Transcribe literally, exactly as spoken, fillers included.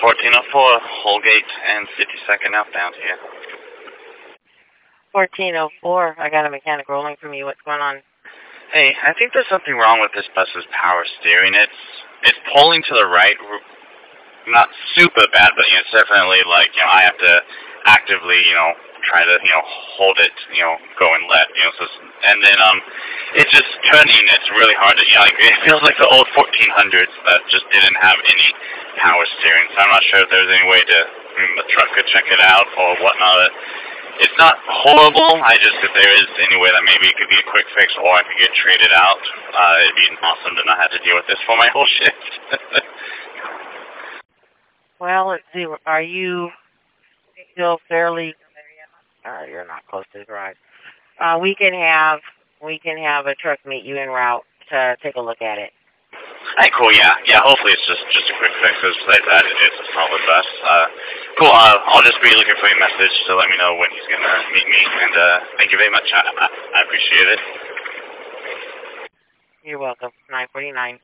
fourteen oh four, Holgate and fifty-second outbound here. fourteen oh four, I got a mechanic rolling from you. What's going on? Hey, I think there's something wrong with this bus's power steering. It's it's pulling to the right, not super bad, but you know, it's definitely like, you know, I have to actively, you know, try to, you know, hold it, you know, go and let, you know, so, and then, um, it's just turning, it's really hard to, you know, like, it feels like the old fourteen hundreds that just didn't have any power steering, so I'm not sure if there's any way to, I mean, the truck could check it out or whatnot. It's not horrible, I just, if there is any way that maybe it could be a quick fix or I could get traded out, uh, it'd be awesome to not have to deal with this for my whole shift. Well, let's see, are you still fairly, uh, you're not close to the garage. Uh, we can have, we can have a truck meet you en route to take a look at it. Hey, cool, yeah. Yeah, hopefully it's just, just a quick fix. It's like that. It's a solid bus. Uh, cool, uh, I'll just be looking for your message to let me know when he's going to meet me. And uh, thank you very much. I, I, I appreciate it. You're welcome. nine forty-nine.